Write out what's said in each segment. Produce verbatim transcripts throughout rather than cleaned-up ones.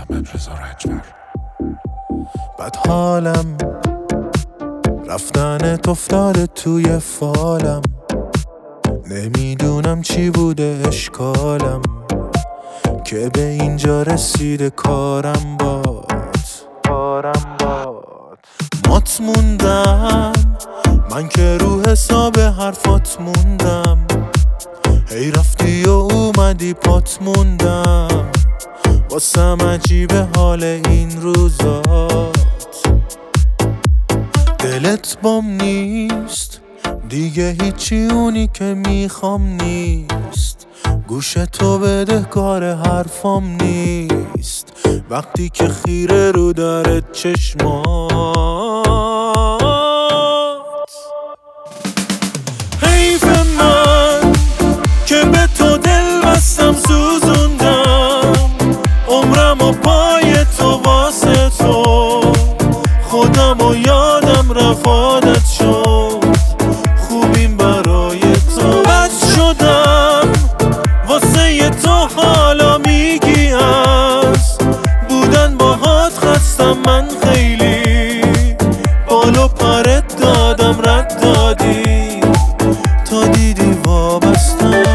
محمد رضا رجبر. بد حالم رفتنت افتاده توی فالم، نمیدونم چی بوده اشکالم که به اینجا رسیده کارم باد کارم باد مات موندم من که رو حساب حرفات موندم، هی رفتی و اومدی پات موندم، واسم عجیبه حال این روزات. دلت بام نیست دیگه، هیچی اونی که میخوام نیست، گوش تو بدهکار حرفام نیست وقتی که خیره رو داره چشمات. حیف من که به تو دل بستم سوزوندم، عمرم و پای تو واسه تو، خودم و یادم رفت عادت شد خوبیم برای تو. بد شدم واسه تو حالا میگی از بودن باهات خستم من خیلی، بالو پرت دادم رد دادی تا دیدی وابستم.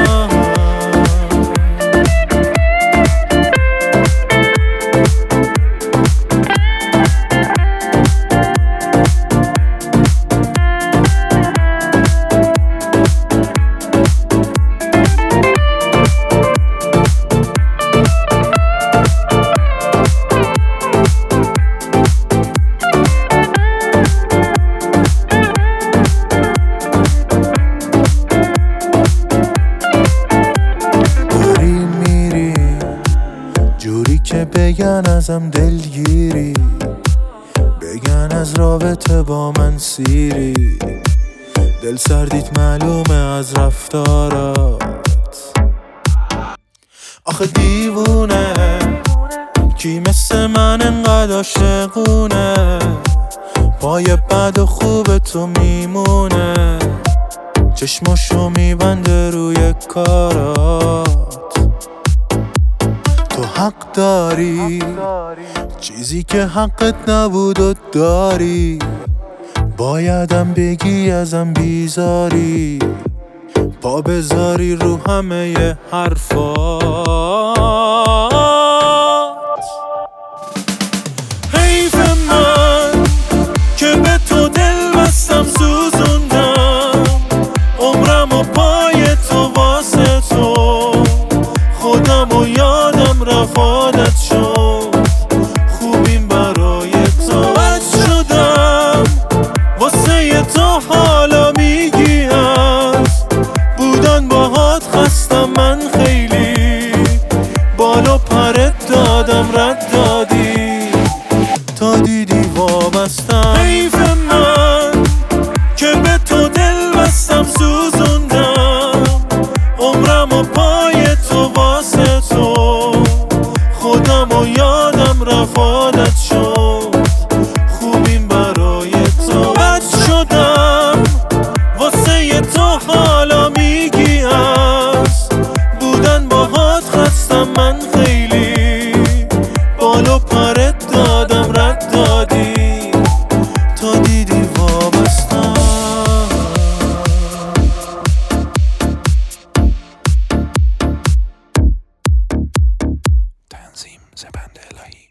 که بگن ازم دلگیری، بگن از رابطه با من سیری، دل سردیت معلومه از رفتارات. آخه دیوونه کی مثل من انقدر عاشقونه، پای بد و خوب تو میمونه، چشماشو میبنده روی کارات. تو حق داری چیزی که حقت نبود و داری، بایدم بگی ازم بیزاری، پا بذاری رو همه حرفات. حیف من که به تو دل بستم سوزوندم، عمرم و پای تو واسه تو، خودم و یادم رفت عادت شد خوبیم برای تو. بد شدم واسه تو حالا میگی از بودن باهات خستم من خیلی، بالو پرت دادم رد دادی تا دیدی وابستم. حیف من که به تو دل بستم سوزوندم، عمرم و پای تو واسه تو، خودم و یادم رفت عادت شد خوبیم برای تو. بد شدم واسه تو حالا میگی از بودن باهات خستم من خیلی، بالو پرت دادم رد دادی تا دیدی وابستم. تنظیم زبنده الهی.